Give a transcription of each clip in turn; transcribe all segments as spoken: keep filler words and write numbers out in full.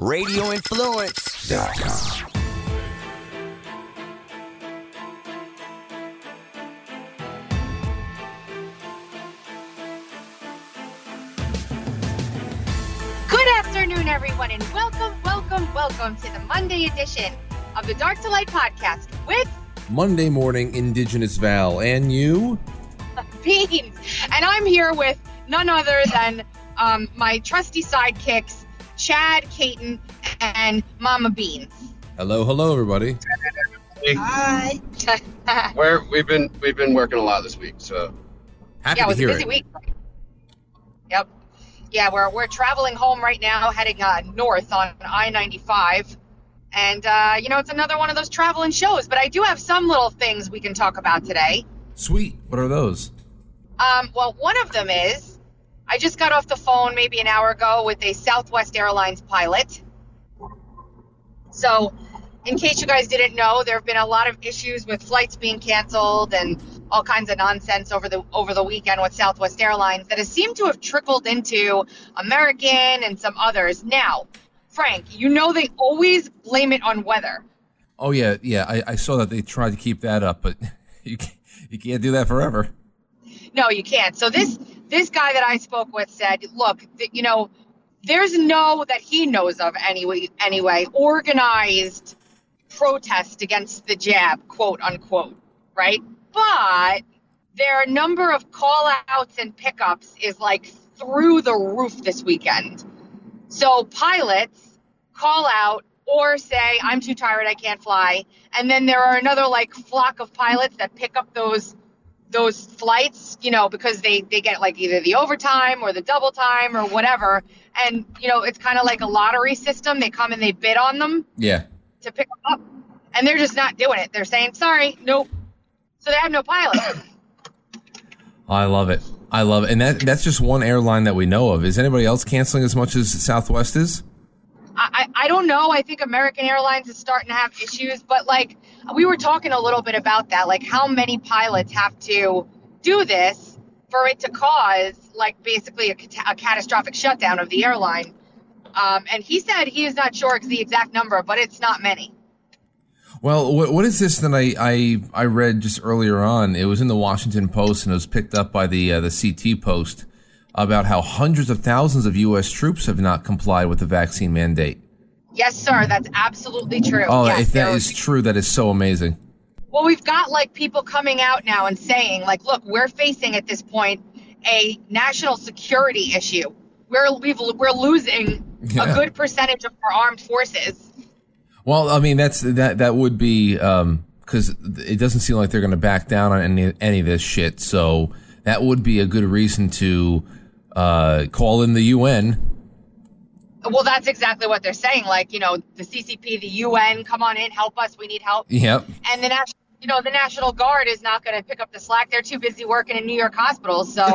radio influence dot com. Good afternoon, everyone, and welcome, welcome, welcome to the Monday edition of the Dark to Light podcast with Monday Morning Indigenous Val and you, Beans. And I'm here with none other than um, my trusty sidekicks, Chad, Caton, and Mama Beans. Hello, hello, everybody. Hi. Where we've been we've been working a lot this week, so Happy yeah, it to was a hear busy it. week. Yep. Yeah, we're we're traveling home right now, heading uh, north on I ninety-five. And, uh, you know, it's another one of those traveling shows. But I do have some little things we can talk about today. Sweet. What are those? Um, well, one of them is I just got off the phone maybe an hour ago with a Southwest Airlines pilot. So, in case you guys didn't know, there have been a lot of issues with flights being canceled and all kinds of nonsense over the over the weekend with Southwest Airlines that has seemed to have trickled into American and some others. Now, Frank, you know they always blame it on weather. Oh, yeah, yeah. I, I saw that they tried to keep that up, but you can't, you can't do that forever. No, you can't. So this this guy that I spoke with said, look, th- you know, there's no, that he knows of anyway, anyway, organized protest against the jab, quote unquote, right? But their number of call outs and pickups is like through the roof this weekend. So pilots call out or say, I'm too tired, I can't fly. And then there are another like flock of pilots that pick up those those flights, you know, because they, they get like either the overtime or the double time or whatever. And, you know, it's kind of like a lottery system. They come and they bid on them Yeah. to pick them up. And they're just not doing it. They're saying, sorry, nope. So they have no pilots. I love it. I love it. And that that's just one airline that we know of. Is anybody else canceling as much as Southwest is? I, I don't know. I think American Airlines is starting to have issues, but like we were talking a little bit about that, like how many pilots have to do this for it to cause like basically a, a catastrophic shutdown of the airline. Um, and he said he is not sure the exact number, but it's not many. Well, what, what is this that I, I I read just earlier on? It was in the Washington Post and it was picked up by the uh, the C T Post about how hundreds of thousands of U S troops have not complied with the vaccine mandate. Yes, sir. That's absolutely true. Oh, yes, if that there- is true, that is so amazing. Well, we've got like people coming out now and saying like, look, we're facing at this point a national security issue. We're we've, we're losing Yeah. a good percentage of our armed forces. Well, I mean, that's that that would be um, because it doesn't seem like they're going to back down on any any of this shit. So that would be a good reason to uh, call in the U N. Well, that's exactly what they're saying. Like, you know, the C C P, the U N, come on in, help us. We need help. Yep. And the national, you know, the National Guard is not going to pick up the slack. They're too busy working in New York hospitals. So,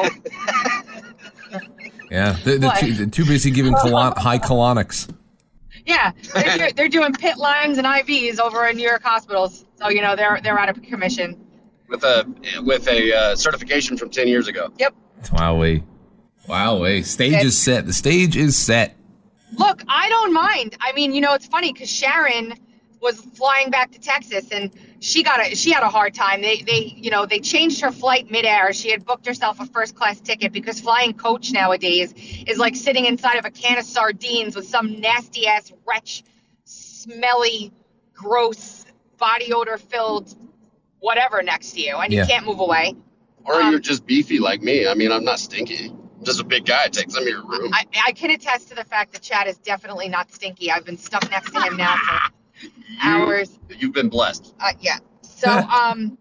Yeah, they're, they're, What? too, they're too busy giving colon- high colonics. yeah, they're, they're doing pit lines and I Vs over in New York hospitals. So, you know, they're they're out of commission. with a with a uh, certification from ten years ago. Yep. Wowee. Wowee. Stage is set. The stage is set. Look, I don't mind. I mean, you know, it's funny because Sharon was flying back to Texas and she got a she had a hard time. They they you know they changed her flight midair. She had booked herself a first class ticket because flying coach nowadays is like sitting inside of a can of sardines with some nasty ass wretch, smelly, gross, body odor filled whatever next to you, and you Yeah. can't move away. Or Um, you're just beefy like me. I mean, I'm not stinky. I'm just a big guy. Take some of your room. I, I can attest to the fact that Chad is definitely not stinky. I've been stuck next to him now for hours. You've been blessed. Uh, yeah. So, um,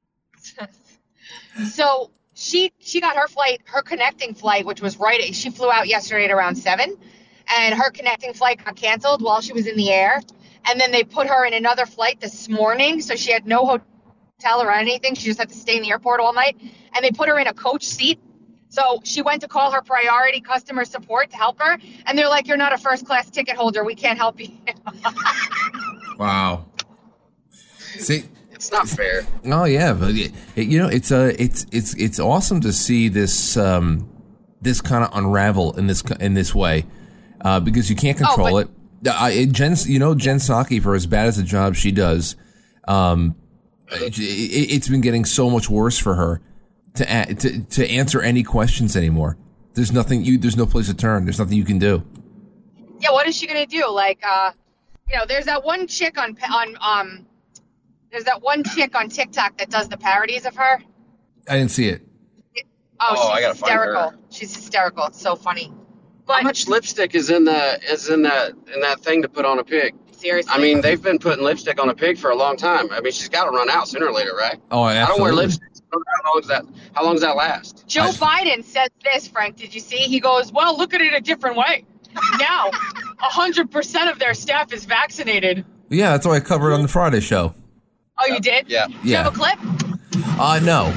so she she got her flight, her connecting flight, which was right. She flew out yesterday at around seven, and her connecting flight got canceled while she was in the air. And then they put her in another flight this morning, so she had no hotel or anything. She just had to stay in the airport all night. And they put her in a coach seat. So she went to call her priority customer support to help her, and they're like, "You're not a first class ticket holder. We can't help you." Wow. See, It's not fair. oh yeah, but it, it- you know, it's uh, it's it's it's awesome to see this um, this kind of unravel in this in this way, uh, because you can't control Oh, it. but I, Jen, you know, Jen Psaki, for as bad as the job she does, um, it, it, it's been getting so much worse for her to, to to answer any questions anymore. There's nothing you. There's no place to turn. There's nothing you can do. Yeah, what is she gonna do? Like, uh, you know, there's that one chick on on um, there's that one chick on TikTok that does the parodies of her. I didn't see it. it oh, oh, she's I gotta hysterical. Find her. She's hysterical. It's so funny. But how much lipstick is in that is in that in that thing to put on a pig? Seriously. I mean, they've been putting lipstick on a pig for a long time. I mean, she's got to run out sooner or later, right? Oh, absolutely. I don't wear lipstick. So how long does that? How long does that last? Joe I, Biden says this, Frank. Did you see? He goes, "Well, look at it a different way. Now, a hundred percent of their staff is vaccinated." Yeah, that's what I covered on the Friday show. Oh, you did? Yeah. Do you Yeah. have a clip? Uh, no.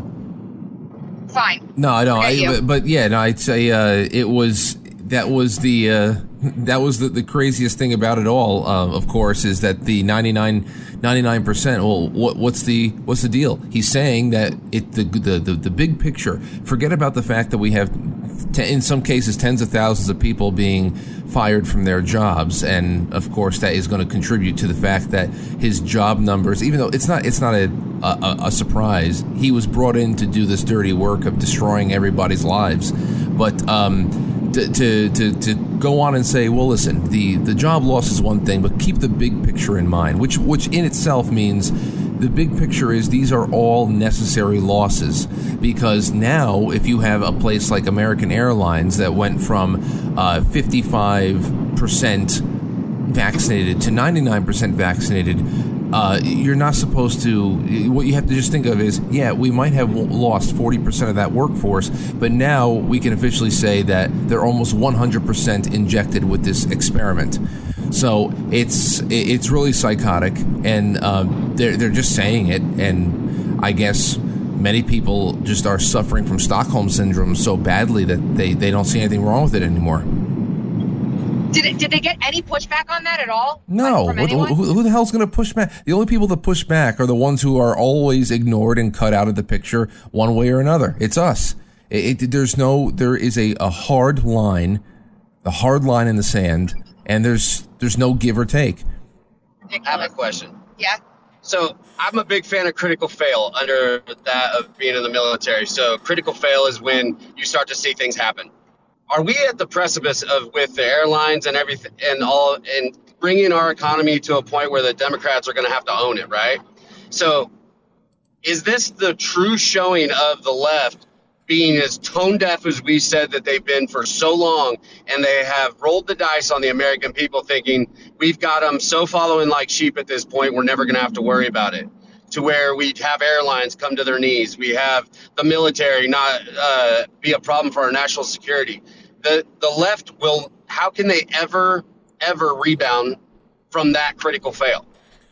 Fine. No, I don't. Forget I, you. but, but yeah, no, I'd say uh, it was that was the uh, that was the, the craziest thing about it all. Uh, of course, is that the ninety-nine percent. Well, what, what's the what's the deal? He's saying that it the the the, the big picture. Forget about the fact that we have, t- in some cases, tens of thousands of people being fired from their jobs, and of course, that is going to contribute to the fact that his job numbers, even though it's not it's not a a, a surprise, he was brought in to do this dirty work of destroying everybody's lives, but. Um, To, to to to go on and say, well, listen, the, the job loss is one thing, but keep the big picture in mind, which which in itself means the big picture is these are all necessary losses, because now if you have a place like American Airlines that went from uh, fifty-five percent vaccinated to ninety-nine percent vaccinated, Uh, you're not supposed to, what you have to just think of is, yeah, we might have lost forty percent of that workforce, but now we can officially say that they're almost one hundred percent injected with this experiment. So it's it's really psychotic, and um, they're, they're just saying it, and I guess many people just are suffering from Stockholm Syndrome so badly that they, they don't see anything wrong with it anymore. Did it, did they get any pushback on that at all? No. From What, anyone? who, who the hell's going to push back? The only people that push back are the ones who are always ignored and cut out of the picture one way or another. It's us. It, it, there's no, there is a, a hard line, a hard line in the sand, and there's there's no give or take. I have a question. Yeah. So I'm a big fan of critical fail under that of being in the military. So critical fail is when you start to see things happen. Are we at the precipice of, with the airlines and everything and all, and bringing our economy to a point where the Democrats are going to have to own it, right? So is this the true showing of the left being as tone deaf as we said that they've been for so long, and they have rolled the dice on the American people thinking we've got them so following like sheep at this point, we're never going to have to worry about it, to where we have airlines come to their knees. We have the military not uh, be a problem for our national security. The the left will, how can they ever, ever rebound from that critical fail?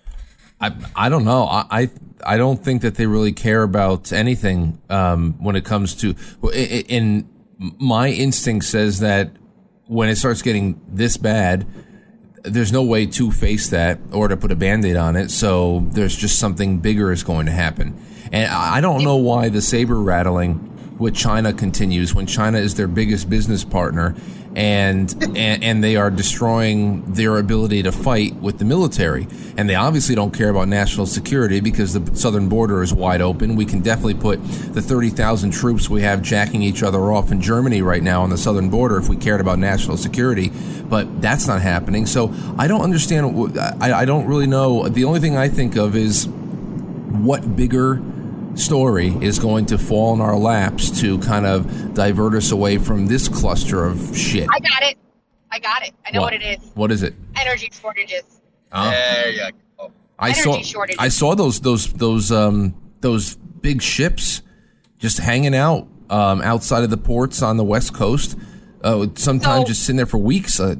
I I don't know. I I, I don't think that they really care about anything um, when it comes to. In my instinct says that when it starts getting this bad, there's no way to face that or to put a Band-Aid on it. So there's just something bigger is going to happen, and I don't know why the saber rattling with China continues when China is their biggest business partner, and, and and they are destroying their ability to fight with the military. And they obviously don't care about national security because the southern border is wide open. We can definitely put the thirty thousand troops we have jacking each other off in Germany right now on the southern border if we cared about national security, but that's not happening. So I don't understand. I, I don't really know. The only thing I think of is what bigger story is going to fall in our laps to kind of divert us away from this cluster of shit. I got it. I got it. I know what, what it is. What is it? Energy shortages. Oh. There you go. I Energy saw. shortages. I saw those those those um those big ships just hanging out um outside of the ports on the West Coast. Uh, sometimes So- just sitting there for weeks. Uh,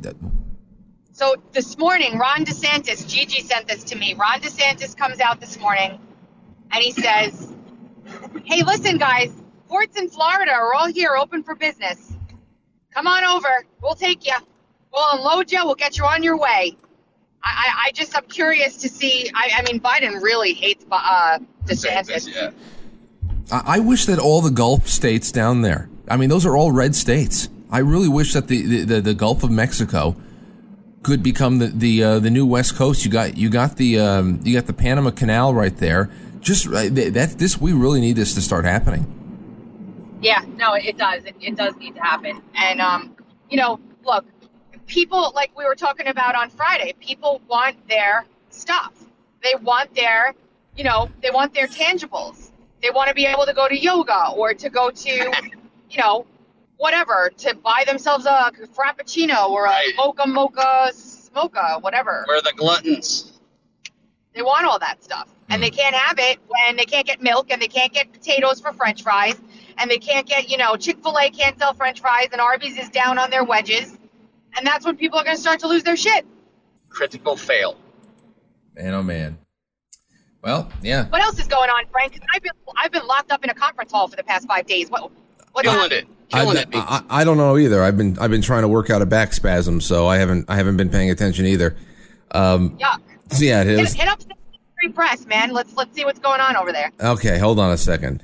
So this morning, Ron DeSantis, Gigi sent this to me. Ron DeSantis comes out this morning and he says, hey, listen, guys, ports in Florida are all here open for business. Come on over. We'll take you. We'll unload you. We'll get you on your way. I, I, I just, I'm curious to see. I, I mean, Biden really hates uh, DeSantis. Yeah. I, I wish that all the Gulf states down there, I mean, those are all red states. I really wish that the, the, the, the Gulf of Mexico could become the the uh, the new West Coast. You got you got the um, you got the Panama Canal right there. Just uh, that this we really need this to start happening. Yeah, no, it does. It, it does need to happen. And um, you know, look, people, like we were talking about on Friday, people want their stuff. They want their, you know, they want their tangibles. They want to be able to go to yoga or to go to, you know, whatever, to buy themselves a frappuccino or a Right. mocha mocha mocha, whatever. We're the gluttons. They want all that stuff. And they can't have it when they can't get milk and they can't get potatoes for French fries and they can't get, you know, Chick-fil-A can't sell French fries and Arby's is down on their wedges. And that's when people are going to start to lose their shit. Critical fail. Man, oh man. Well, yeah. What else is going on, Frank? 'Cause I've been I've been locked up in a conference hall for the past five days. What what Killing happened? it. Killing I, it. I, I don't know either. I've been I've been trying to work out a back spasm, so I haven't I haven't been paying attention either. Um, Yuck. so yeah, it Hit, is. hit up Free Press, man. Let's let's see what's going on over there. Okay, hold on a second.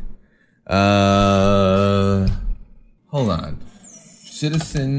Uh, hold on. Citizen,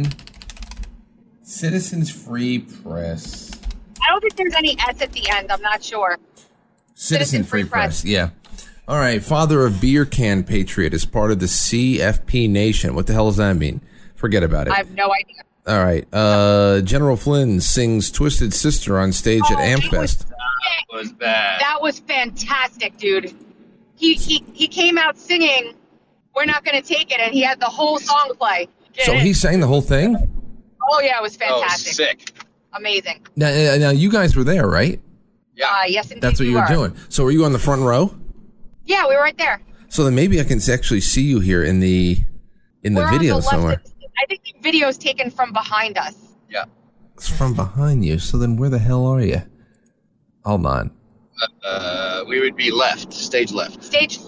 Citizens Free Press. I don't think there's any S at the end. I'm not sure. Citizen Free, Free Press. Press. Yeah. All right, father of beer can patriot is part of the C F P Nation. What the hell does that mean? Forget about it. I have no idea. All right. Uh, General Flynn sings Twisted Sister on stage Oh, at Amfest. That was bad. That was fantastic, dude. He he he came out singing "We're Not Gonna Take It," and he had the whole song play. Get So it? he sang the whole thing? Oh yeah, it was Oh, fantastic. sick. Amazing. Now, uh, now, you guys were there, right? Yeah. Uh, yes, indeed. That's what we you were were doing. So were you on the front row? Yeah, we were right there. So then maybe I can actually see you here in the in the We're video on the left somewhere. of- I think the video's taken from behind us. yeah. It's from behind you. So then where the hell are you? Hold on. Uh, we would be left. Stage left. Stage.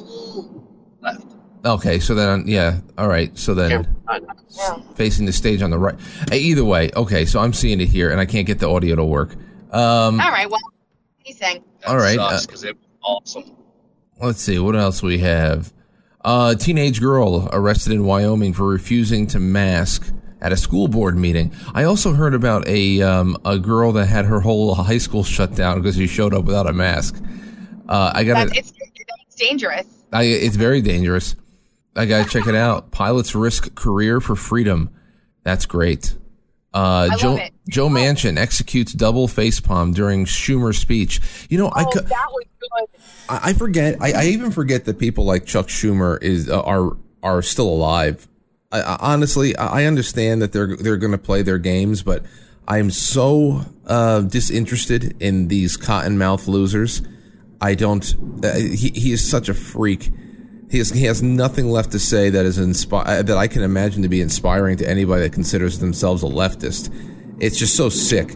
Left. Okay, so then, yeah, all right. So then, Camera behind us. Yeah. facing the stage on the right. Uh, Either way, okay, so I'm seeing it here, and I can't get the audio to work. Um, All right. Well, he's saying. That All right, sucks uh, because it was awesome. Let's see, what else we have? Uh, teenage girl arrested in Wyoming for refusing to mask at a school board meeting. I also heard about a um, a girl that had her whole high school shut down because she showed up without a mask. Uh, I got That's, it's, it's dangerous. I, it's very dangerous. I gotta check it out. Pilots risk career for freedom. That's great. Uh, I Joe love it. Joe Manchin executes double facepalm during Schumer's speech. You know, I Oh, could. that was good. I, I forget. I, I even forget that people like Chuck Schumer is uh, are are still alive. I, I, honestly, I I understand that they're they're going to play their games, but I am so uh, disinterested in these cottonmouth losers. I don't. Uh, he he is such a freak. He has he has nothing left to say that is inspi- that I can imagine to be inspiring to anybody that considers themselves a leftist. It's just so sick.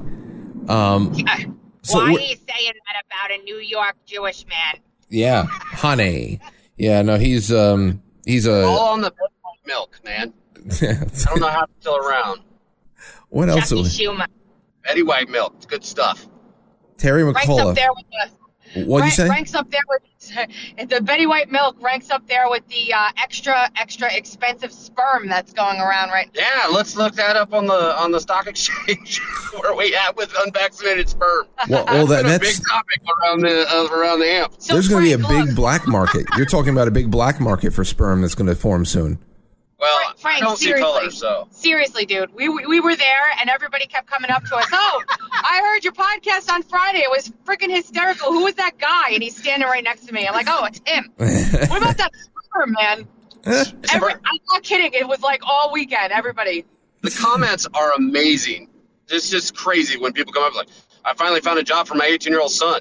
Um, so Why are we're- you saying that about a New York Jewish man? yeah, honey. Yeah, no, he's um he's a. All on the milk, man. I don't know how to still around. What else? Chucky are we- Schumer. Betty White milk. It's good stuff. Terry Ranks up McCullough. there with the. What'd you rank- say? Ranks up there with the Betty White milk. Ranks up there with the uh, extra extra expensive sperm that's going around right now. Yeah, let's look that up on the on the stock exchange where we at with unvaccinated sperm. Well, well that, Been a that's big topic around the uh, around the amp. So there's going to be a Frank, big look, black market. You're talking about a big black market for sperm that's going to form soon. Well, Frank, Frank, I don't see seriously. color, so Seriously, dude, we, we we were there, and everybody kept coming up to us. Oh, I heard your podcast on Friday. It was freaking hysterical. Who was that guy? And he's standing right next to me. I'm like, oh, it's him. What about that sperm, man? Every, I'm not kidding. It was like all weekend. Everybody. the comments are amazing. It's just crazy when people come up like, I finally found a job for my eighteen year old son.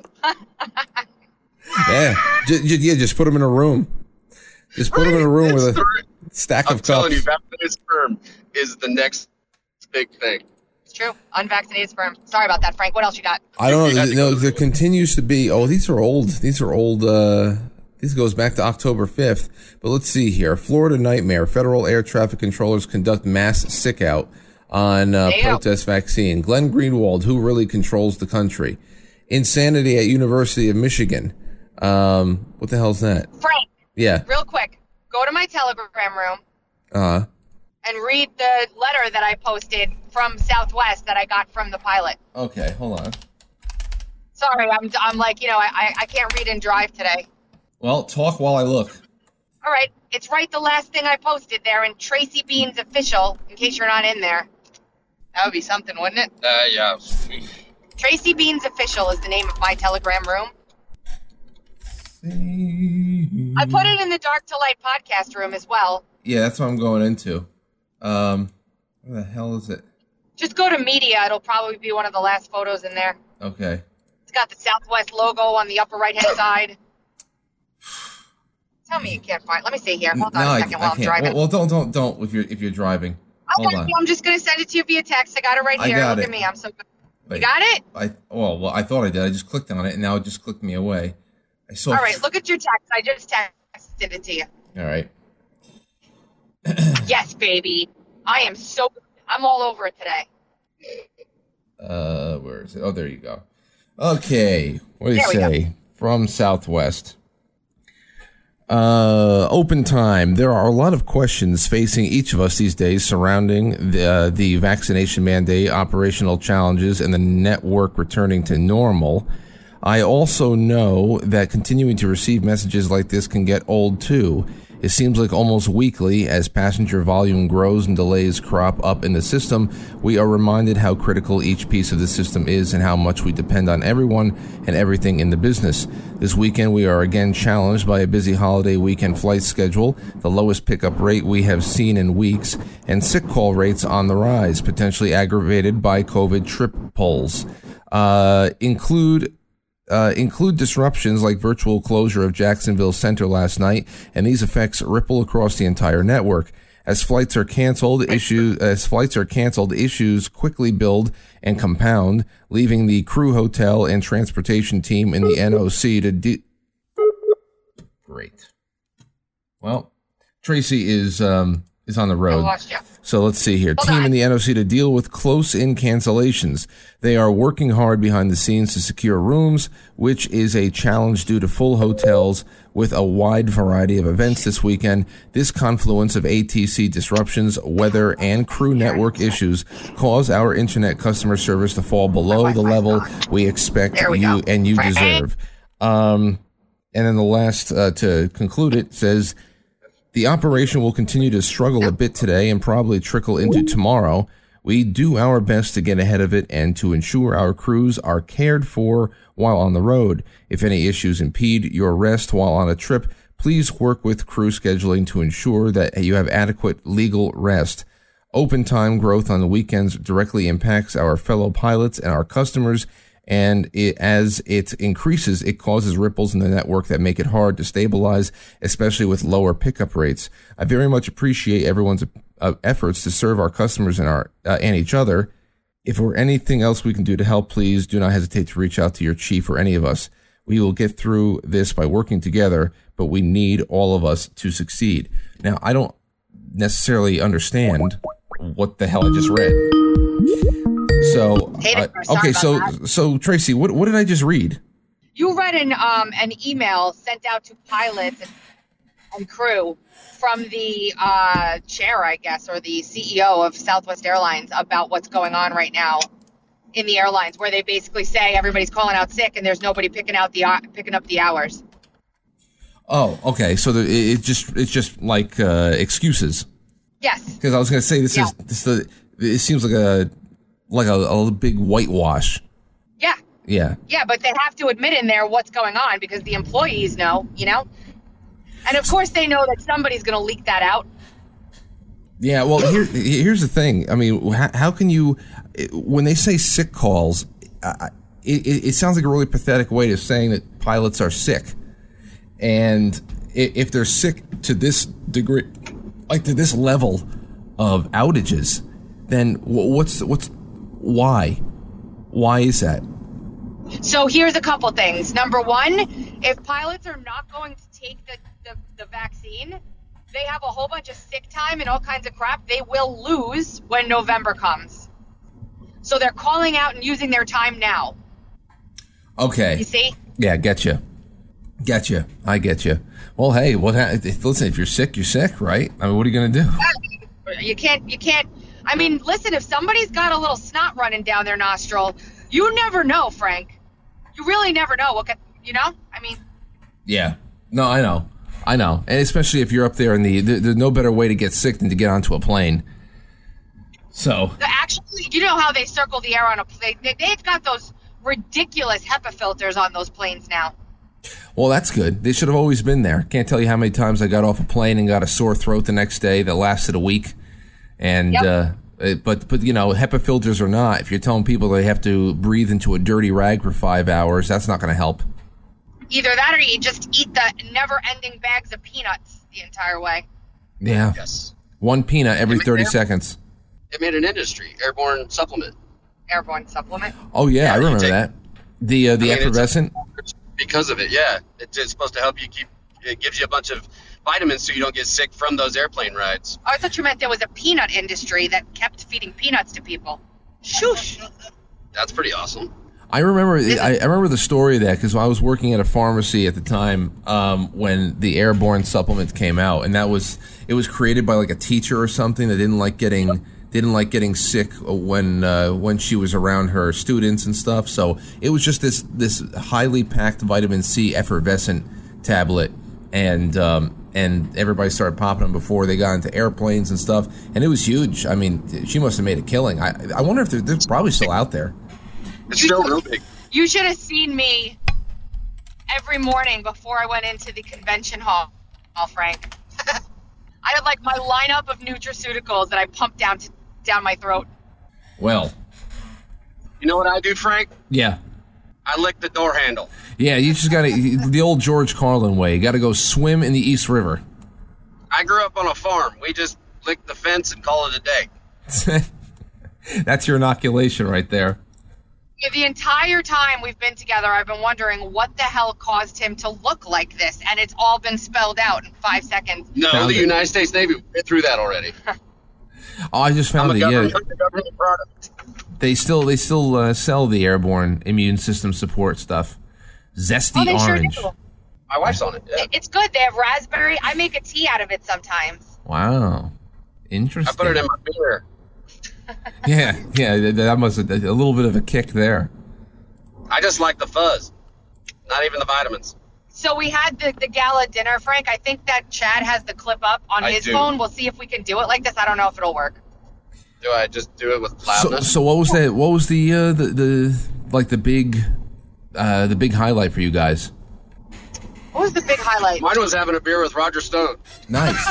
Yeah, just, yeah, just put them in a room. Just put them in a room with It's a the- stack I'm of telling you, cups. vaccinated sperm is the next big thing. It's true. Unvaccinated sperm. Sorry about that, Frank. What else you got? I don't You know. had to No, go there through. continues to be. Oh, these are old. These are old. Uh, this goes back to October fifth. But let's see here. Florida nightmare. Federal air traffic controllers conduct mass sick out on uh, Damn. protest vaccine. Glenn Greenwald, who really controls the country. Insanity at University of Michigan. Um, what the hell's that? Frank, Yeah. real quick, go to my Telegram room. Uh, and read the letter that I posted from Southwest that I got from the pilot. Okay, hold on. Sorry, I'm I'm like, you know, I, I can't read and drive today. Well, talk while I look. All right, it's right the last thing I posted there in Tracy Bean's official, in case you're not in there. That would be something, wouldn't it? Uh, yeah. Tracy Bean's official is the name of my Telegram room. I put it in the Dark to Light podcast room as well. Yeah, that's what I'm going into. Um, where the hell is it? Just go to media. It'll probably be one of the last photos in there. Okay. It's got the Southwest logo on the upper right-hand side. Tell me you can't find. Let me see here. Hold on no, a second I, while I I'm can't. driving. Well, well, don't, don't, don't. If you're if you're driving, hold Okay, on. I'm just gonna send it to you via text. I got it right I here. got Look it. at me. I'm so good. Wait, You got it? I well, well, I thought I did. I just clicked on it, and now it just clicked me away. I saw. All right. Look at your text. I just texted it to you. All right. Yes, baby. I am so. I'm all over it today. Uh, where is it? Oh, there you go. Okay, what do you There we say? From Southwest. Uh, open time. There are a lot of questions facing each of us these days surrounding the, uh, the vaccination mandate, operational challenges, and the network returning to normal. I also know that continuing to receive messages like this can get old too. It seems like almost weekly, as passenger volume grows and delays crop up in the system, we are reminded how critical each piece of the system is and how much we depend on everyone and everything in the business. This weekend, we are again challenged by a busy holiday weekend flight schedule, the lowest pickup rate we have seen in weeks, and sick call rates on the rise, potentially aggravated by COVID trip pulls. Uh, include... Uh, include disruptions like virtual closure of Jacksonville Center last night, and these effects ripple across the entire network. As flights are canceled, issues as flights are canceled, issues quickly build and compound, leaving the crew, hotel, and transportation team in the N O C to de- Great. Well, Tracy is um is on the I road. lost you. So let's see here. Hold Team on. in the N O C to deal with close-in cancellations. They are working hard behind the scenes to secure rooms, which is a challenge due to full hotels with a wide variety of events this weekend. This confluence of A T C disruptions, weather, and crew network issues cause our internet customer service to fall below the level we expect There we you go. and you deserve. Um, and then the last, uh, to conclude it, says... The operation will continue to struggle a bit today and probably trickle into tomorrow. We do our best to get ahead of it and to ensure our crews are cared for while on the road. If any issues impede your rest while on a trip, please work with crew scheduling to ensure that you have adequate legal rest. Open time growth on the weekends directly impacts our fellow pilots and our customers, and it, as it increases, it causes ripples in the network that make it hard to stabilize, especially with lower pickup rates. I very much appreciate everyone's uh, efforts to serve our customers and our uh, and each other. If there were anything else we can do to help, please do not hesitate to reach out to your chief or any of us. We will get through this by working together, but we need all of us to succeed. Now, I don't necessarily understand what the hell I just read. So, I, okay, so so Tracy, what what did I just read? You read an um an email sent out to pilots and, and crew from the uh, chair, I guess, or the C E O of Southwest Airlines about what's going on right now in the airlines, where they basically say everybody's calling out sick and there's nobody picking out the uh, picking up the hours. Oh, okay. So the, it, it just it's just like uh, excuses. Yes. Because I was going to say this Yeah. is this the it seems like a like a, a big whitewash. Yeah. Yeah. Yeah, but they have to admit in there what's going on because the employees know, you know? And of course they know that somebody's going to leak that out. Yeah, well, here, here's the thing. I mean, how, how can you, when they say sick calls, uh, it, it sounds like a really pathetic way of saying that pilots are sick. And if they're sick to this degree, like to this level of outages, then what's, what's, why? Why is that? So here's a couple things. Number one, if pilots are not going to take the, the, the vaccine, they have a whole bunch of sick time and all kinds of crap they will lose when November comes. So they're calling out and using their time now. Okay. You see? Yeah, get you. Get you. I get you. Well, hey, what? Ha- listen, if you're sick, you're sick, right? I mean, what are you going to do? You can't, you can't, I mean, listen, if somebody's got a little snot running down their nostril, you never know, Frank. You really never know what could, you know? I mean. Yeah. No, I know. I know. And especially if you're up there in the, there, there's no better way to get sick than to get onto a plane. So. Actually, you know how they circle the air on a plane? They, they've got those ridiculous HEPA filters on those planes now. Well, that's good. They should have always been there. Can't tell you how many times I got off a plane and got a sore throat the next day that lasted a week. And, Yep. uh, it, but, but, you know, HEPA filters or not, if you're telling people they have to breathe into a dirty rag for five hours, that's not going to help. Either that or you just eat the never-ending bags of peanuts the entire way. Yeah. Yes. One peanut every thirty Air- seconds. It made an industry, airborne supplement. Airborne supplement. Oh, yeah, Yeah, I you remember take- that. The, uh, the I mean, it's- effervescent. Because of it, yeah. It's, it's supposed to help you keep, it gives you a bunch of vitamins so you don't get sick from those airplane rides. Oh, I thought you meant there was a peanut industry that kept feeding peanuts to people. Shoosh. That's pretty awesome. I remember I, I remember the story of that because I was working at a pharmacy at the time um, when the airborne supplement came out, and that was it was created by like a teacher or something that didn't like getting didn't like getting sick when uh, when she was around her students and stuff. So it was just this this highly packed vitamin C effervescent tablet, and um, and everybody started popping them before they got into airplanes and stuff, and it was huge. I mean, she must have made a killing. I I wonder if they're, they're probably still out there. It's still real big. You should have seen me every morning before I went into the convention hall, hall Frank. I had like my lineup of nutraceuticals that I pumped down to, down my throat. Well, You know what I do, Frank? yeah. I lick the door handle. Yeah, you just got to, the old George Carlin way. You got to go swim in the East River. I grew up on a farm. We just lick the fence and call it a day. That's your inoculation right there. Yeah, the entire time we've been together, I've been wondering what the hell caused him to look like this, and it's all been spelled out in five seconds. No, Found the it. United States Navy went through that already. Oh, I just I'm found a it. Yeah, government, government product. they still they still uh, sell the airborne immune system support stuff. Zesty Oh, they orange. sure do. My wife's on it. Yeah. It's good. They have raspberry. I make a tea out of it sometimes. Wow, I interesting. put it in my beer. Yeah, yeah. That, that must have a little bit of a kick there. I just like the fuzz, not even the vitamins. So we had the, the gala dinner, Frank. I think that Chad has the clip up on I his do. phone. We'll see if we can do it like this. I don't know if it'll work. Do I just do it with So, loudness? so what was that? What was the uh, the the like the big uh, the big highlight for you guys? What was the big highlight? Mine was having a beer with Roger Stone. Nice,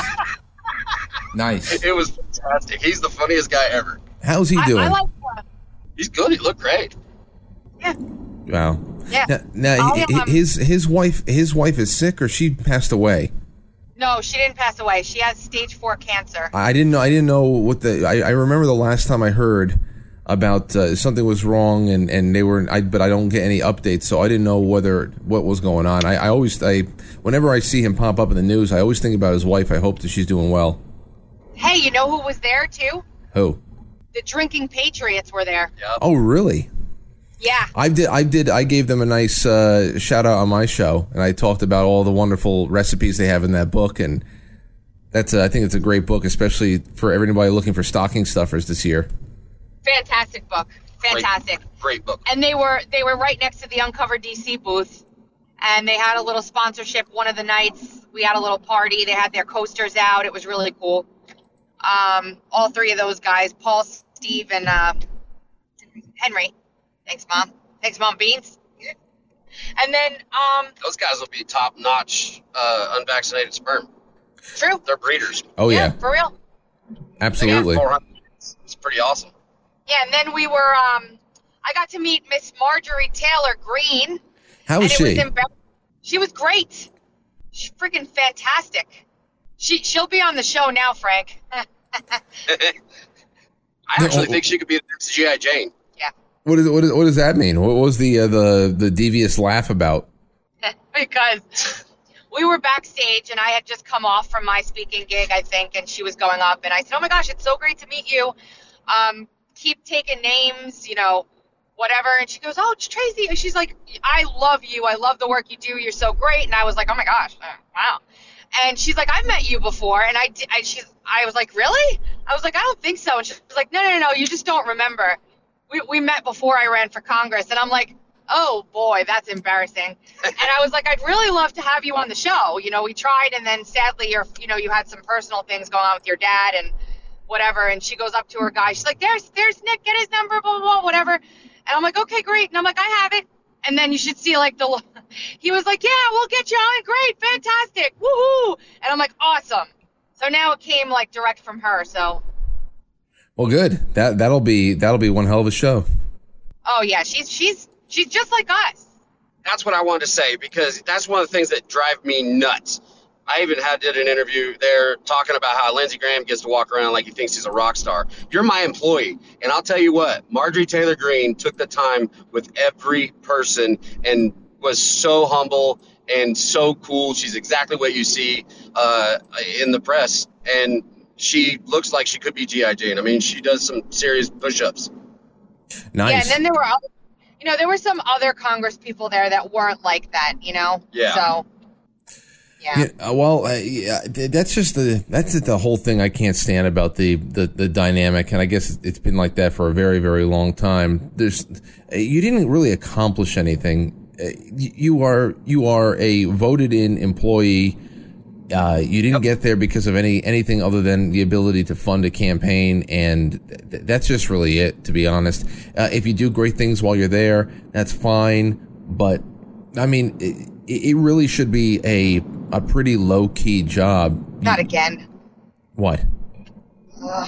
nice. It was fantastic. He's the funniest guy ever. How's he I, doing? I like uh, He's good. He looked great. yeah. wow. Yeah. Now, now I, hi- um, his his wife his wife is sick, or she passed away. No, she didn't pass away. She has stage four cancer. I didn't know. I didn't know what the. I, I remember the last time I heard about uh, something was wrong, and, and they were. I but I don't get any updates, so I didn't know whether what was going on. I, I always. I whenever I see him pop up in the news, I always think about his wife. I hope that she's doing well. Hey, you know who was there too? Who? The Drinking Patriots were there. Yep. Oh, really? Yeah. I did. I did. I gave them a nice uh, shout out on my show, and I talked about all the wonderful recipes they have in that book. And that's. A, I think it's a great book, especially for everybody looking for stocking stuffers this year. Fantastic book. Fantastic. Great, great book. And they were they were right next to the Uncover D C booth, and they had a little sponsorship one of the nights. We had a little party. They had their coasters out. It was really cool. Um, all three of those guys, Paul, Steve, and uh, Henry. Thanks, Mom. Thanks, Mom Beans. And then, um, Those guys will be top notch uh, unvaccinated sperm. true. They're breeders. Oh yeah, For real. They got absolutely. four hundred. It's pretty awesome. Yeah, and then we were, um, I got to meet Miss Marjorie Taylor Greene. How and is it she? was embar- she was great. She's freaking fantastic. She she'll be on the show now, Frank. I actually oh, think she could be the next G I. Jane. Yeah, What is what, is, what does that mean? What was the uh, the the devious laugh about? because we were backstage and I had just come off from my speaking gig, I think, and she was going up, and I said, "Oh my gosh, it's so great to meet you. Um, keep taking names, you know, whatever." And she goes, "Oh, it's Tracy." And she's like, "I love you. I love the work you do. You're so great." And I was like, "Oh my gosh, uh, wow." And she's like, I've met you before. And I, I, she's, I was like, really? I was like, I don't think so. And she was like, no, no, no, you just don't remember. We, we met before I ran for Congress. And I'm like, oh, boy, that's embarrassing. And I was like, I'd really love to have you on the show. You know, we tried, and then sadly, you're, you know, you had some personal things going on with your dad and whatever. And she goes up to her guy. She's like, there's, there's Nick, get his number, blah, blah, blah, whatever. And I'm like, okay, great. And I'm like, I have it. And then you should see, like, the, he was like, yeah, we'll get you on. Great, fantastic, woohoo. And I'm like, awesome. So now it came, like, direct from her, so. Well, good. That, that'll be, that'll be one hell of a show. Oh, yeah, she's, she's, she's just like us. That's what I wanted to say, because that's one of the things that drive me nuts. I even had did an interview there talking about how Lindsey Graham gets to walk around like he thinks he's a rock star. You're my employee, and I'll tell you what, Marjorie Taylor Greene took the time with every person and was so humble and so cool. She's exactly what you see uh, in the press, and she looks like she could be G I. Jane. I mean, she does some serious push-ups. Nice. Yeah, and then there were other, you know, there were some other Congress people there that weren't like that, you know? Yeah. So. Yeah. Yeah, well, uh, yeah, that's just the that's the whole thing I can't stand about the, the, the dynamic, and I guess it's been like that for a very, very long time. There's you didn't really accomplish anything. You are you are a voted in employee. Uh, you didn't get there because of any anything other than the ability to fund a campaign, and th- that's just really it. To be honest, uh, if you do great things while you're there, that's fine. But I mean, it, it really should be a a pretty low key job. Not again. What? Ugh.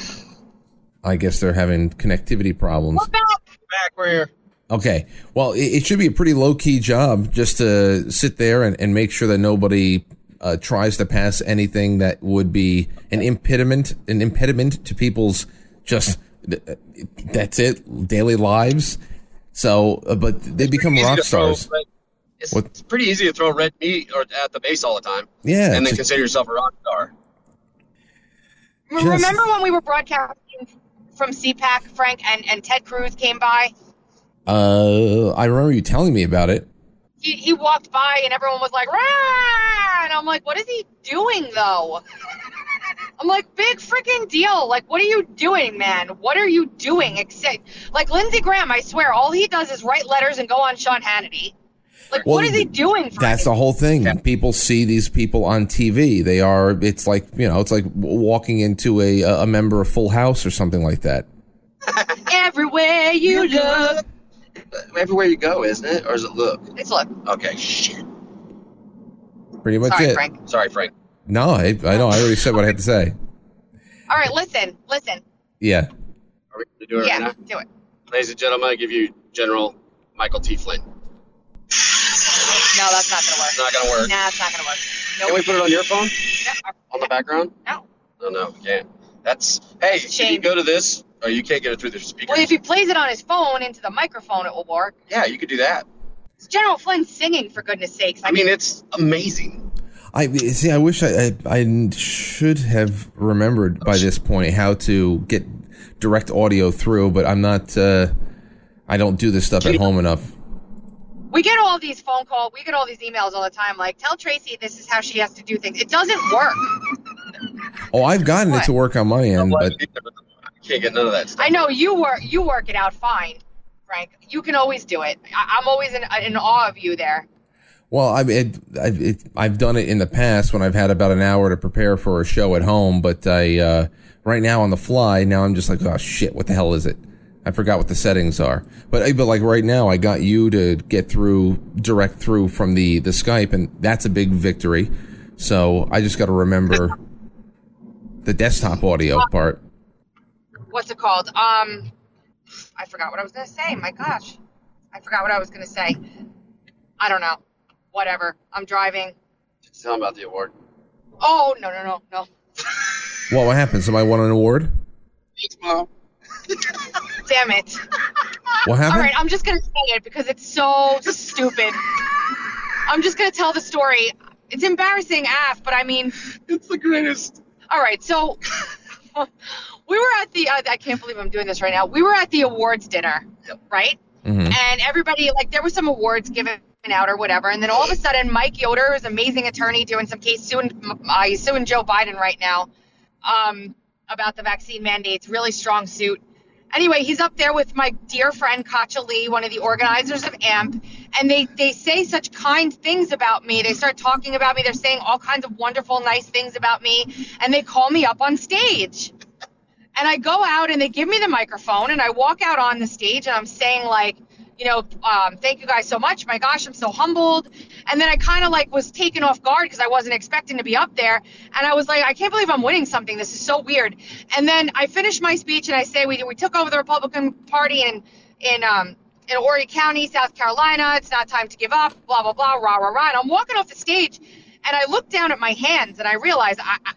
I guess they're having connectivity problems. We're back. Back, we're here. Okay. Well, it, it should be a pretty low key job just to sit there and, and make sure that nobody uh, tries to pass anything that would be an impediment, an impediment to people's just, that's it, daily lives. So, uh, but they become rock stars. It's, What? it's pretty easy to throw red meat or at the base all the time. Yeah. And then just- consider yourself a rock star. Just- Remember when we were broadcasting from C PAC, Frank, and, and Ted Cruz came by? Uh, I remember you telling me about it. He, he walked by and everyone was like, rah! And I'm like, what is he doing, though? I'm like, big freaking deal. Like, what are you doing, man? What are you doing? Except, like, Lindsey Graham, I swear, all he does is write letters and go on Sean Hannity. Like, Well, what is he doing? For That's me? the whole thing. People see these people on T V. They are, it's like, you know, it's like walking into a, a member of Full House or something like that. Everywhere you look. Everywhere you go, isn't it? Or is it look? It's look. Okay, shit. Pretty much Sorry, it. Frank. Sorry, Frank. No, I, I know. I already said what I had to say. All right, listen, listen. Yeah. Are we going to do it Yeah, right now? do it. Ladies and gentlemen, I give you General Michael T. Flynn. No, that's not going to work. It's not going to work. Nah, it's not going to work. Nope. Can we put it on your phone? No. On the background? No. No, no, we can't. That's, hey, It's a you shame. can go to this, or you can't get it through the speakers. Well, if he plays it on his phone into the microphone, it will work. Yeah, you could do that. It's General Flynn singing, for goodness sakes. I mean, it's amazing. I see. I wish I, I I should have remembered by this point how to get direct audio through, but I'm not. Uh, I don't do this stuff at home enough. we get all these phone calls, we get all these emails all the time, like, tell Tracy this is how she has to do things. It doesn't work. Oh, I've gotten What? it to work on my end, but You can't get none of that stuff. I know you work, you work it out fine, Frank. You can always do it. I, I'm always in, in awe of you there. well, I've it, I've it, I've done it in the past when I've had about an hour to prepare for a show at home. But I uh, right now on the fly, now I'm just like, oh shit, what the hell is it? I forgot what the settings are. But but like right now, I got you to get through direct through from the the Skype, and that's a big victory. So I just got to remember the desktop audio part. What's it called? Um, I forgot what I was going to say. My gosh. I forgot what I was going to say. I don't know. Whatever. I'm driving. Tell them about the award. Oh, no, no, no, no. Well, what happened? Somebody won an award? Thanks, Mom. Damn it. What happened? All right, I'm just going to say it because it's so stupid. I'm just going to tell the story. It's embarrassing, Af, but I mean, It's the greatest. all right, so we were at the, uh, I can't believe I'm doing this right now. We were at the awards dinner, Yep. right? Mhm. And everybody, like, there were some awards given out or whatever. And then all of a sudden, Mike Yoder, who's an amazing attorney doing some case suing, uh, he's suing Joe Biden right now um, about the vaccine mandates, really strong suit. Anyway, he's up there with my dear friend Katja Lee, one of the organizers of A M P, and they, they say such kind things about me. They start talking about me. They're saying all kinds of wonderful, nice things about me, and they call me up on stage. And I go out, and they give me the microphone, and I walk out on the stage, and I'm saying, like, you know, um, thank you guys so much. My gosh, I'm so humbled. And then I kind of like was taken off guard because I wasn't expecting to be up there. And I was like, I can't believe I'm winning something. This is so weird. And then I finished my speech and I say, we we took over the Republican Party in in um in Horry County, South Carolina. It's not time to give up. Blah blah blah. Rah rah rah. And I'm walking off the stage, and I look down at my hands and I realize I I,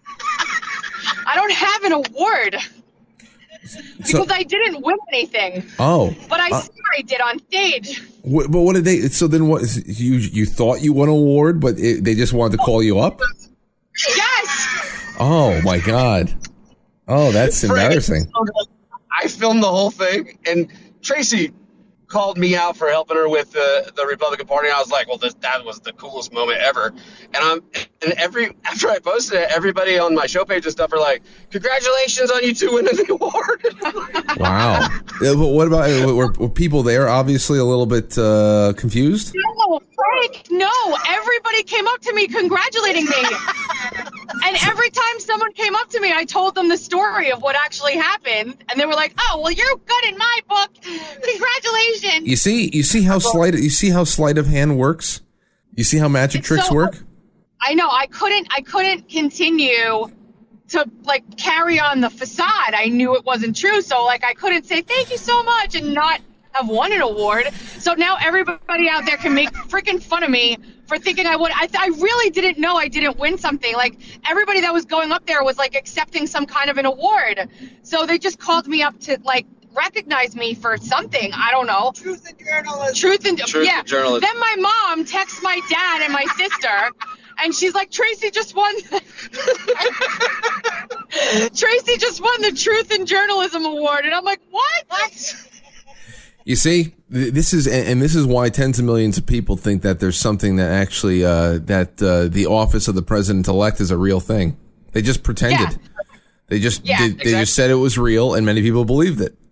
I don't have an award. Because so, I didn't win anything. Oh. But I uh, swear I did on stage. What, but what did they, so then what, you you thought you won an award, but it, they just wanted to call you up? Yes. Oh, my God. Oh, that's embarrassing. I filmed the whole thing, and Tracy called me out for helping her with the, the Republican Party. And I was like, well, this, that was the coolest moment ever. And I'm and every after I posted it, everybody on my show page and stuff are like, congratulations on you two winning the award. Wow. Yeah, but what about were, were people there obviously a little bit uh, confused? No, Frank, no. Everybody came up to me congratulating me. And every time someone came up to me, I told them the story of what actually happened. And they were like, oh, well, you're good in my book. Congratulations. You see, you see how sleight, you see how sleight of hand works? You see how magic it's tricks so, work? I know. I couldn't, I couldn't continue to like carry on the facade. I knew it wasn't true. So like, I couldn't say thank you so much and not have won an award. So now everybody out there can make freaking fun of me for thinking I would. I, th- I really didn't know I didn't win something. Like everybody that was going up there was like accepting some kind of an award. So they just called me up to like recognize me for something. I don't know. Truth in journalism. Truth in Truth yeah. in journalism. Then my mom texts my dad and my sister, and she's like, Tracy just won. Tracy just won the Truth in Journalism Award, and I'm like, what? What? You see, this is, and this is why tens of millions of people think that there's something that actually, uh, that uh, the office of the president-elect is a real thing. They just pretended. Yeah. They just, Yeah, they, exactly. they just said it was real, and many people believed it.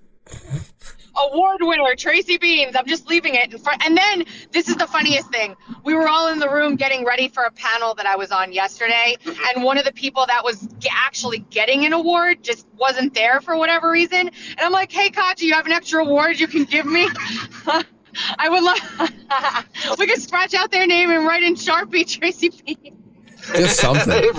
Award winner, Tracy Beans. I'm just leaving it in front. And then this is the funniest thing. We were all in the room getting ready for a panel that I was on yesterday. And one of the people that was g- actually getting an award just wasn't there for whatever reason. And I'm like, hey, Katja, you have an extra award you can give me? I would love, we could scratch out their name and write in Sharpie, Tracy Beans. Just something.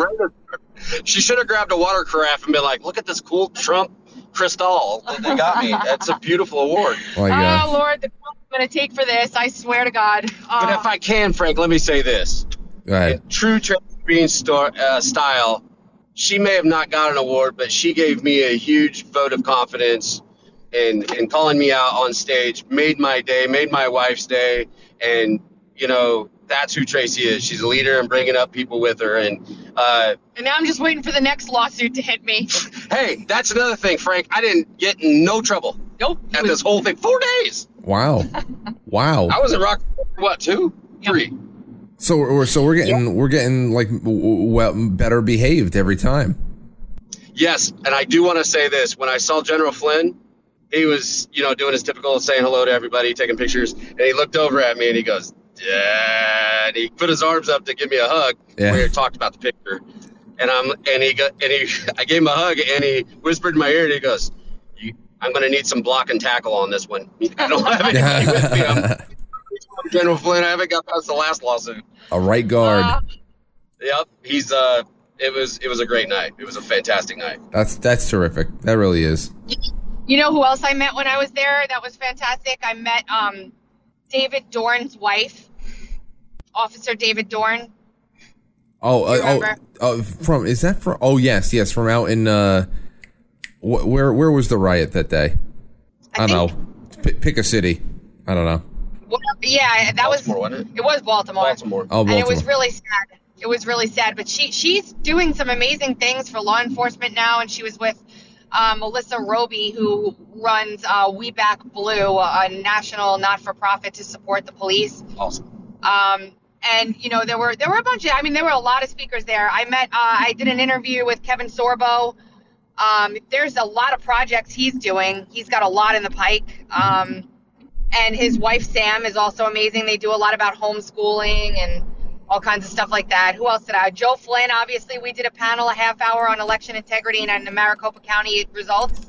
She should have grabbed a water carafe and been like, look at this cool Trump Cristal that they got me. That's a beautiful award. Oh, my God. Oh, Lord, the quote I'm going to take for this, I swear to God. Oh. But if I can, Frank, let me say this. Go ahead. In true Tracy Beans sto- uh, style, she may have not got an award, but she gave me a huge vote of confidence in, in calling me out on stage, made my day, made my wife's day. And, you know, that's who Tracy is. She's a leader and bringing up people with her. And uh, And now I'm just waiting for the next lawsuit to hit me. hey, that's another thing, Frank. I didn't get in no trouble Nope. at this whole thing. Four days. Wow. Wow. I was in rock. What, two, three? So we're so we're getting we're getting like w- well better behaved every time. Yes, and I do want to say this. When I saw General Flynn, he was, you know, doing his typical saying hello to everybody, taking pictures, and he looked over at me and he goes, Dad. He put his arms up to give me a hug. Yeah. We talked about the picture, and I'm and he got and he I gave him a hug and he whispered in my ear and he goes, you, I'm going to need some block and tackle on this one. I don't have anybody with me. I'm General Flynn. I haven't got past the last lawsuit. A right guard. Uh, Yep, he's uh. It was it was a great night. It was a fantastic night. That's that's terrific. That really is. You know who else I met when I was there? That was fantastic. I met um, David Dorn's wife, Officer David Dorn. Oh, uh, remember? oh, uh, from is that from? Oh, yes, yes, from out in uh, wh- where where was the riot that day? I, I don't think, know. P- pick a city. I don't know. Well, yeah, that Baltimore, was wasn't it? it was Baltimore. Baltimore. Oh, And it was Baltimore. really sad. It was really sad. But she she's doing some amazing things for law enforcement now, and she was with uh, Melissa Roby, who runs uh, We Back Blue, a national not-for-profit to support the police. Awesome. Um, and you know, there were there were a bunch of, I mean, there were a lot of speakers there. I met, uh, I did an interview with Kevin Sorbo. Um, there's a lot of projects he's doing. He's got a lot in the pike. Um, and his wife Sam is also amazing. They do a lot about homeschooling and all kinds of stuff like that. Who else did I? Joe Flynn, obviously. We did a panel, a half hour on election integrity and the Maricopa County results.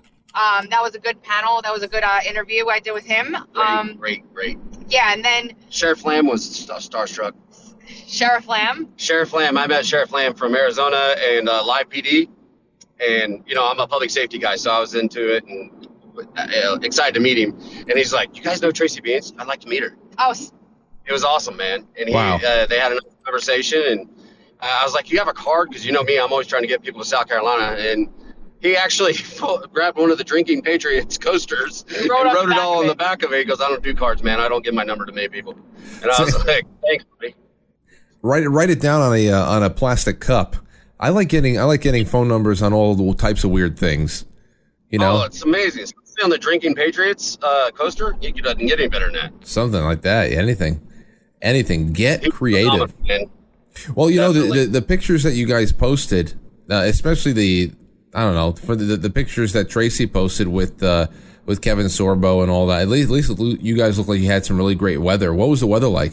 Um, that was a good panel. That was a good uh, interview I did with him. Great, Um, great, great. yeah, and then Sheriff Lamb was st- starstruck. Sheriff Lamb. Sheriff Lamb, I met Sheriff Lamb from Arizona and uh, Live P D. And, you know, I'm a public safety guy, so I was into it and uh, excited to meet him. And he's like, you guys know Tracy Beans? I'd like to meet her. Oh, s- It was awesome, man. And he, Wow. uh, they had a nice conversation. And uh, I was like, you have a card? Because you know me, I'm always trying to get people to South Carolina. And he actually grabbed one of the Drinking Patriots coasters and Wrote on wrote the it back all of on the it. back of it. He goes, I don't do cards, man. I don't give my number to many people. And I was like, thanks, buddy. Write it, write it down on a uh, on a plastic cup. I like getting I like getting phone numbers on all the types of weird things. You know, Oh, it's amazing. Especially on the Drinking Patriots uh, coaster. You doesn't get any better than that. something like that. Anything, anything. Get creative. Man. Well, you know the, Definitely. the the pictures that you guys posted, uh, especially the I don't know for the the pictures that Tracy posted with uh, with Kevin Sorbo and all that. At least at least you guys look like you had some really great weather. What was the weather like?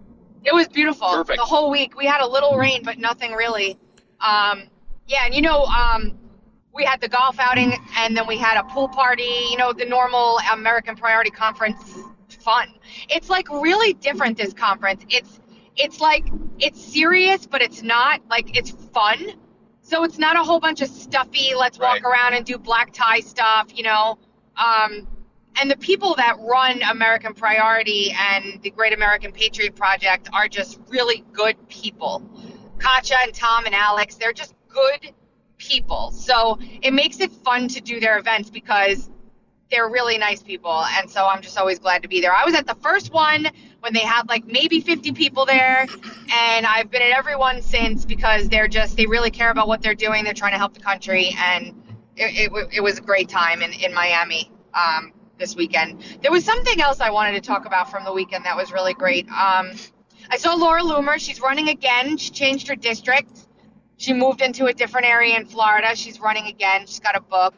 it was beautiful. Perfect. The whole week. We had a little rain, but nothing really. Um, yeah, and you know, um, we had the golf outing, and then we had a pool party. You know, the normal American Priority Conference fun. It's like really different, this conference. It's it's like it's serious, but it's not. Like, it's fun. So it's not a whole bunch of stuffy, let's walk Right. around and do black tie stuff, you know. Um, and the people that run American Priority and the Great American Patriot Project are just really good people. Katja and Tom and Alex, they're just good people. So it makes it fun to do their events because they're really nice people. And so I'm just always glad to be there. I was at the first one when they had like maybe fifty people there. And I've been at every one since because they're just, they really care about what they're doing. They're trying to help the country. And it, it, it was a great time in, in Miami um, this weekend. There was something else I wanted to talk about from the weekend that was really great. Um, I saw Laura Loomer. She's running again. She changed her district. She moved into a different area in Florida. She's running again. She's got a book.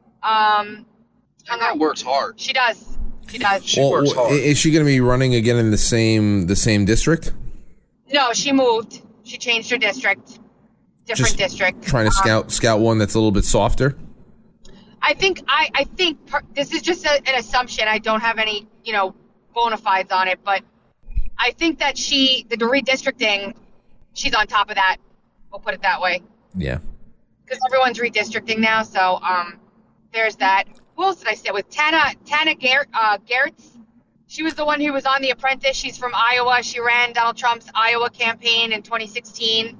Um, That girl works hard. she does. She does. She works hard. Is she going to be running again in the same the same district? No, she moved. She changed her district. Different Just district. Trying to Um, scout scout one that's a little bit softer. I think I, I think per, this is just a, an assumption. I don't have any, you know, bona fides on it, but I think that she, the redistricting, she's on top of that. We'll put it that way. Yeah. Because everyone's redistricting now, so um, there's that. Who else did I sit with? Tana Tana Ger- uh, Gertz. She was the one who was on The Apprentice. She's from Iowa. She ran Donald Trump's Iowa campaign in twenty sixteen.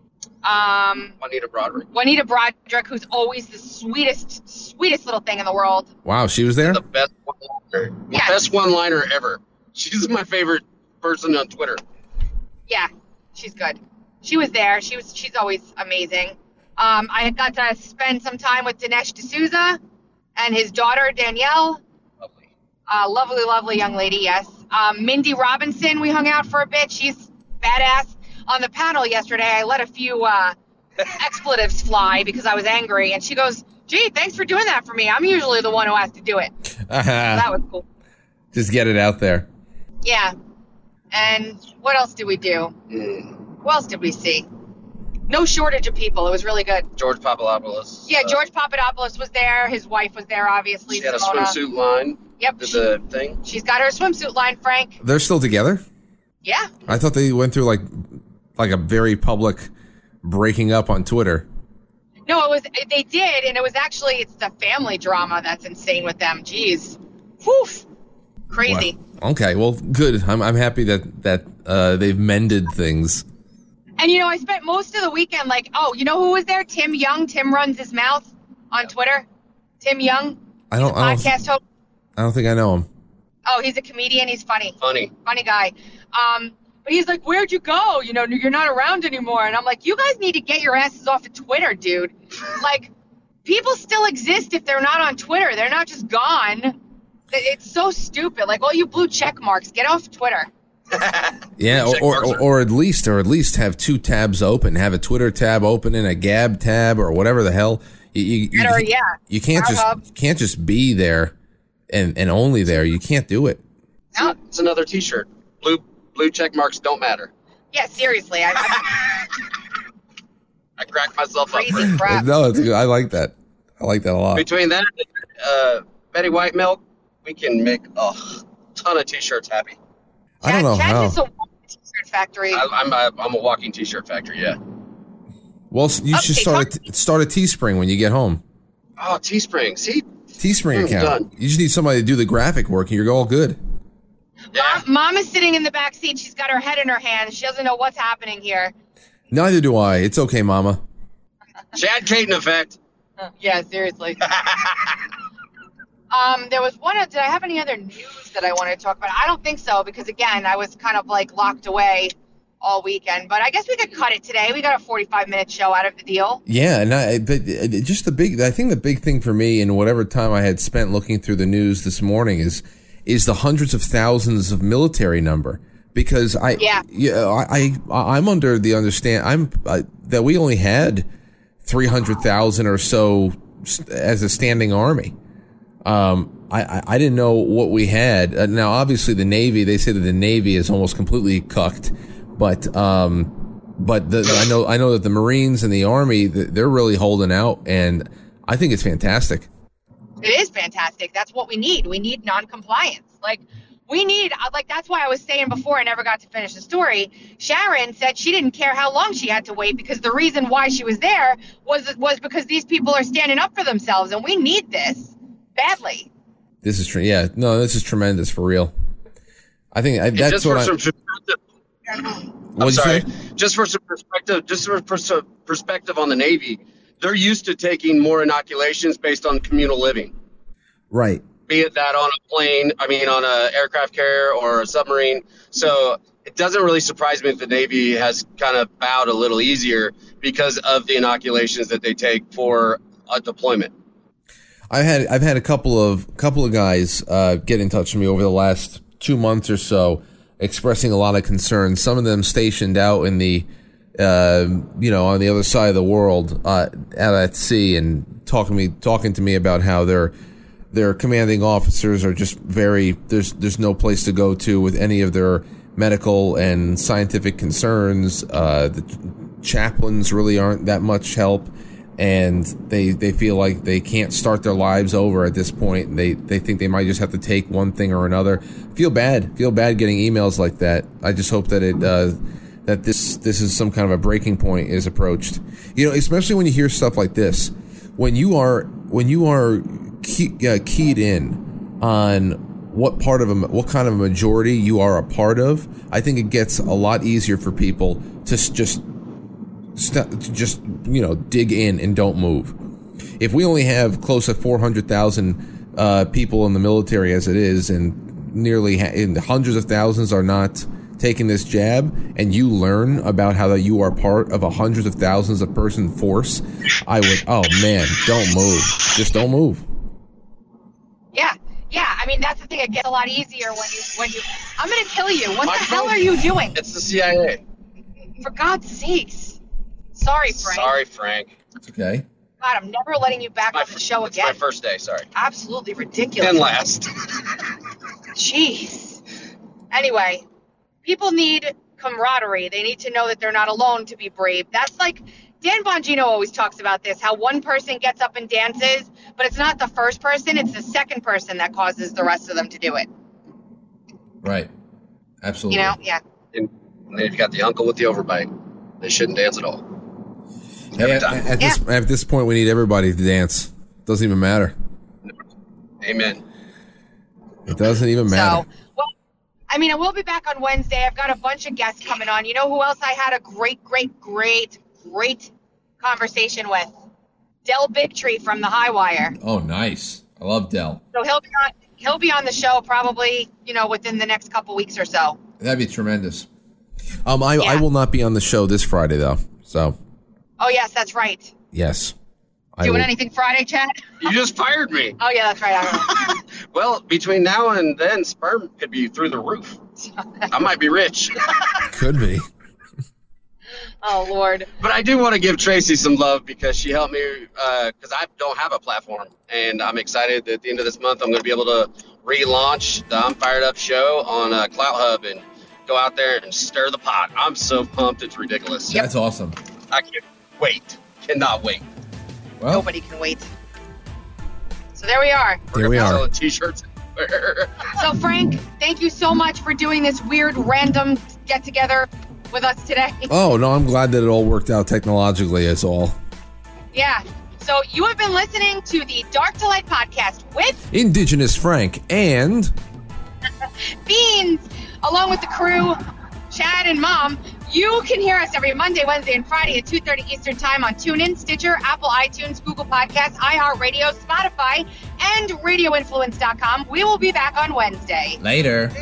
Um, Juanita Broderick. Juanita Broderick, who's always the sweetest, sweetest little thing in the world. Wow, she was there. The best one-liner. The Yes. best one-liner ever. She's my favorite person on Twitter. Yeah, she's good. She was there. She was. She's always amazing. Um, I got to spend some time with Dinesh D'Souza and his daughter Danielle. Lovely. Uh, lovely, lovely young lady. Yes. Um, Mindy Robinson. We hung out for a bit. She's badass. On the panel yesterday, I let a few uh, expletives fly because I was angry, and she goes, "Gee, thanks for doing that for me. I'm usually the one who has to do it." So that was cool. Just get it out there. Yeah. And what else did we do? Mm. Who else did we see? No shortage of people. It was really good. George Papadopoulos. Yeah, uh, George Papadopoulos was there. His wife was there, obviously. She had a Simona. swimsuit line. Yep. Did She, the thing. she's got her swimsuit line, Frank. They're still together. Yeah. I thought they went through like like a very public breaking up on Twitter. No, it was, they did, and it was actually, it's the family drama that's insane with them. Jeez. Whew. Crazy. Wow. Okay, well, good. I'm I'm happy that that uh, they've mended things. And, you know, I spent most of the weekend like, oh, you know who was there? Tim Young. Tim runs his mouth on Twitter. Tim Young. I don't I don't, Podcast host. I don't think I know him. Oh, he's a comedian. He's funny. Funny. Funny guy. Um, but he's like, where'd you go? You know, you're not around anymore. And I'm like, you guys need to get your asses off of Twitter, dude. Like, people still exist if they're not on Twitter. They're not just gone. It's so stupid. Like, all you blue check marks, get off Twitter. Yeah, or, or, or, or at least, or at least have two tabs open. Have a Twitter tab open and a Gab tab, or whatever the hell. You, you, you, Better, yeah. you can't just Hub. can't just be there and, and only there. You can't do it. No. It's another T-shirt. Blue blue check marks don't matter. Yeah, seriously. I, I, I cracked myself up. crazy crap. No, it's good. I like that. I like that a lot. Between that and uh, Betty White milk, we can make a ton of T-shirts happy. I don't know Chad how. is a T-shirt factory. I, I'm a, I'm a walking T-shirt factory. Yeah. Well, you should Okay, start a, start a Teespring when you get home. Oh, Teespring. See, Teespring Mm, account. done. You just need somebody to do the graphic work, and you're all good. yeah. Mom, Mom is sitting in the back seat. She's got her head in her hand. She doesn't know what's happening here. Neither do I. It's okay, Mama. Chad Caton effect. Yeah, seriously. um, there was one. Did I have any other news that I wanted to talk about? I don't think so, because again, I was kind of like locked away all weekend. But I guess we could cut it today. We got a forty-five minute show out of the deal. Yeah, and I, but uh, just the big. I think the big thing for me, in whatever time I had spent looking through the news this morning, is is the hundreds of thousands of military number. Because I, Yeah. yeah, I, I I'm under the understand. I'm uh, that we only had three hundred thousand or so as a standing army. Um, I, I, I didn't know what we had. Uh, now, obviously, the Navy, they say that the Navy is almost completely cucked, but, um, but the, I know, I know that the Marines and the Army, they're really holding out, and I think it's fantastic. It is fantastic. That's what we need. We need non-compliance. Like, we need, like, that's why I was saying before, I never got to finish the story. Sharon said she didn't care how long she had to wait, because the reason why she was there was was because these people are standing up for themselves, and we need this badly. This is true. Yeah, no, this is tremendous for real. I think I, And that's just what for I. some perspective, What'd I'm you sorry. say? Just for some perspective, just for pers- perspective on the Navy, they're used to taking more inoculations based on communal living. Right. Be it that on a plane, I mean, on a aircraft carrier or a submarine. So it doesn't really surprise me that the Navy has kind of bowed a little easier because of the inoculations that they take for a deployment. I've had I've had a couple of couple of guys uh, get in touch with me over the last two months or so, expressing a lot of concern. Some of them stationed out in the, uh, you know, on the other side of the world, uh, out at sea, and talking to me talking to me about how their their commanding officers are just very there's there's no place to go to with any of their medical and scientific concerns. Uh, the chaplains really aren't that much help. And they, they feel like they can't start their lives over at this point. They they think they might just have to take one thing or another. Feel bad, feel bad getting emails like that. I just hope that it uh, that this this is some kind of a breaking point is approached. You know, especially when you hear stuff like this, when you are when you are key, uh, keyed in on what part of a what kind of a majority you are a part of. I think it gets a lot easier for people to s- just. St- just you know dig in and don't move. If we only have close to four hundred thousand uh, people in the military as it is, and nearly ha- and hundreds of thousands are not taking this jab, and you learn about how that you are part of a hundreds of thousands of person force, I would oh man, don't move. Just don't move. Yeah, yeah. I mean, that's the thing. It gets a lot easier when you when you. I'm gonna kill you. What My the hell phone- are you doing? It's the C I A. For God's sakes. Sorry, Frank. Sorry, Frank. It's okay. God, I'm never letting you back My, on the show it's again. my first day. Sorry. Absolutely ridiculous. And last. Jeez. Anyway, people need camaraderie. They need to know that they're not alone to be brave. That's like Dan Bongino always talks about this, how one person gets up and dances, but it's not the first person, it's the second person that causes the rest of them to do it. Right. Absolutely. You know? Yeah. And then you've got the uncle with the overbite. They shouldn't dance at all. Hey, at, at this at this point, we need everybody to dance. Doesn't even matter. Amen. It doesn't even matter. So, well, I mean, I will be back on Wednesday. I've got a bunch of guests coming on. You know who else I had a great, great, great, great conversation with? Del Bigtree from the High Wire. Oh, nice. I love Del. So he'll be on. He'll be on the show probably, you know, within the next couple weeks or so. That'd be tremendous. Um, I, Yeah. I will not be on the show this Friday though. So Oh yes, that's right. yes, Doing will- anything Friday, Chad? You just fired me. Oh, yeah, that's right. I don't know. Well, between now and then, sperm could be through the roof. I might be rich. Could be. Oh, Lord. But I do want to give Tracy some love because she helped me because uh, I don't have a platform. And I'm excited that at the end of this month, I'm going to be able to relaunch the I'm Fired Up show on uh, Clout Hub and go out there and stir the pot. I'm so pumped. It's ridiculous. That's awesome. I can't wait. Cannot wait. Well, Nobody can wait. So there we are. There we We're are. gonna sell T-shirts. So, Frank, thank you so much for doing this weird, random get-together with us today. Oh, no, I'm glad that it all worked out technologically, as all. Yeah. So you have been listening to the Dark to Light podcast with Indigenous Frank and Beans, along with the crew, Chad and Mom. You can hear us every Monday, Wednesday, and Friday at two thirty Eastern Time on TuneIn, Stitcher, Apple iTunes, Google Podcasts, iHeartRadio, Spotify, and radio influence dot com. We will be back on Wednesday. later.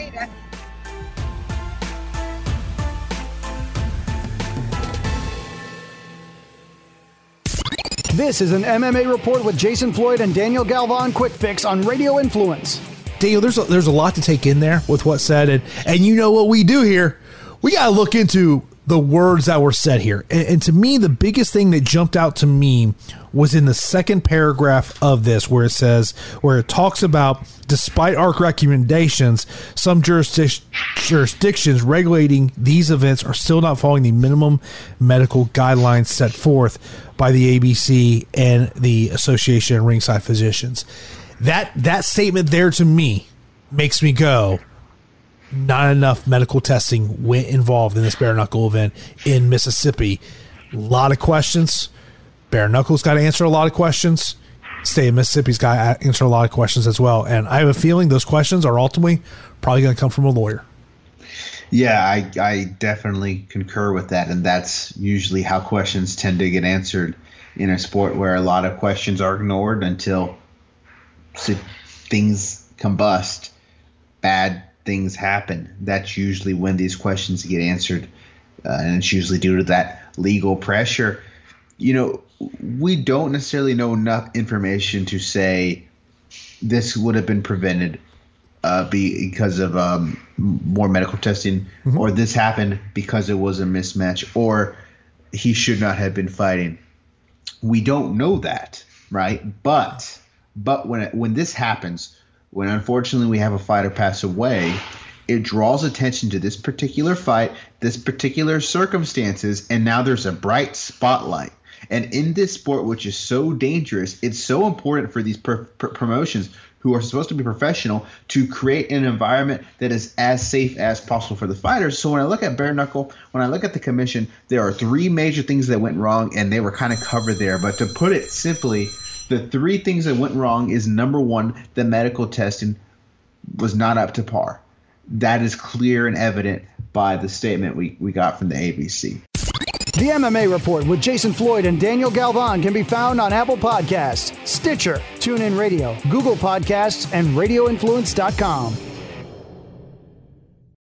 This is an M M A Report with Jason Floyd and Daniel Galvan Quick Fix on Radio Influence. Daniel, there's a, there's a lot to take in there with what's said, and and you know what we do here. We got to look into the words that were said here. And, and to me, the biggest thing that jumped out to me was in the second paragraph of this, where it says, where it talks about, despite our recommendations, some jurisdic- jurisdictions regulating these events are still not following the minimum medical guidelines set forth by the A B C and the Association of Ringside Physicians. That that statement there to me makes me go, not enough medical testing went involved in this bare knuckle event in Mississippi. A lot of questions. Bare knuckle's got to answer a lot of questions. State of Mississippi's got to answer a lot of questions as well. And I have a feeling those questions are ultimately probably going to come from a lawyer. Yeah, I, I definitely concur with that. And that's usually how questions tend to get answered in a sport where a lot of questions are ignored until things combust, bad things happen. That's usually when these questions get answered. Uh, and it's usually due to that legal pressure. You know, we don't necessarily know enough information to say this would have been prevented uh, be, because of um, more medical testing, mm-hmm. or this happened because it was a mismatch, or he should not have been fighting. We don't know that, right? But but when it, when this happens, when unfortunately we have a fighter pass away, it draws attention to this particular fight, this particular circumstances, and now there's a bright spotlight. And in this sport, which is so dangerous, it's so important for these per- per- promotions who are supposed to be professional to create an environment that is as safe as possible for the fighters. So when I look at bare knuckle, when I look at the commission, there are three major things that went wrong, and they were kind of covered there. But to put it simply, the three things that went wrong is, number one, the medical testing was not up to par. That is clear and evident by the statement we, we got from the A B C. The M M A Report with Jason Floyd and Daniel Galvan can be found on Apple Podcasts, Stitcher, TuneIn Radio, Google Podcasts, and radio influence dot com.